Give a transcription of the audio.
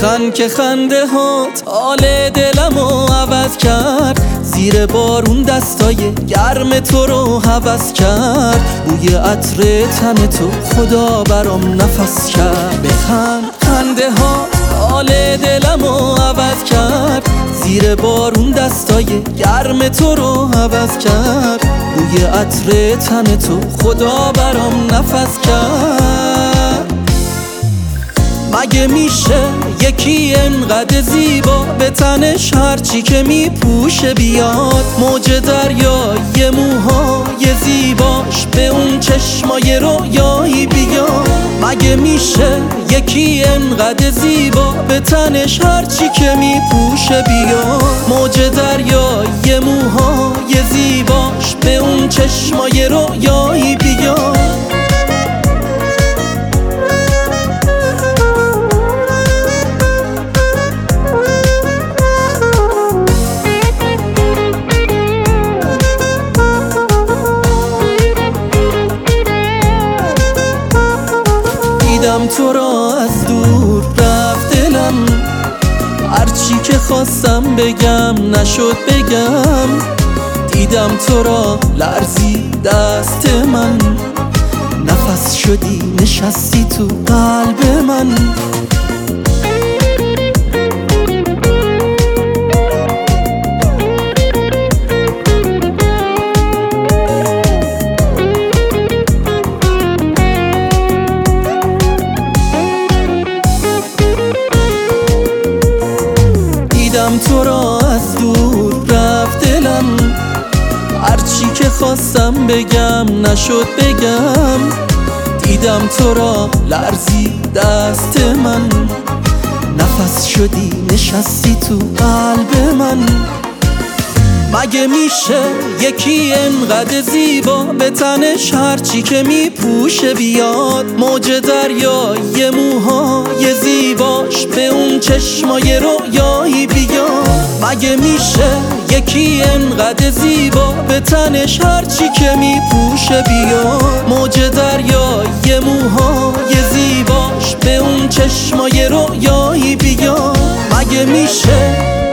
بخند که خنده هات حال دلمو عوض کرد. زیر بارون دستای گرم تو رو هوس کرد. بوی عطر تن تو خدا برام نفس کرد. بخند خنده هات حال دلمو عوض کرد. زیر بارون دستای گرم تو رو هوس کرد. بوی عطر تن تو خدا برام نفس کرد. مگه میشه یکی انقدر زیبا به تنش هرچی که میپوشه بیاد؟ موج دریای موهای زیباش به اون چشمای رویایی بیاد. مگه میشه یکی انقدر زیبا به تنش هرچی که میپوشه بیاد؟ موج دریای موهای زیباش به اون چشمای رویایی بیاد. دیدم تو را از دور رفت دلم، هرچی که خواستم بگم نشد بگم. دیدم تو را لرزی دست من، نفس شدی نشستی تو قلب من. دیدم تو را از دور رفت دلم، هرچی که خواستم بگم نشد بگم. دیدم تو را لرزی دست من، نفس شدی نشستی تو قلب من. مگه میشه یکی انقدر زیبا به تنش هرچی که میپوشه بیاد؟ موج دریای موهای زیباش به اون چشمای رویایی بیاد. مگه میشه یکی انقدر زیبا به تنش هرچی که میپوشه بیاد؟ موج دریای موهای زیباش به اون چشمای رویایی بیاد. مگه میشه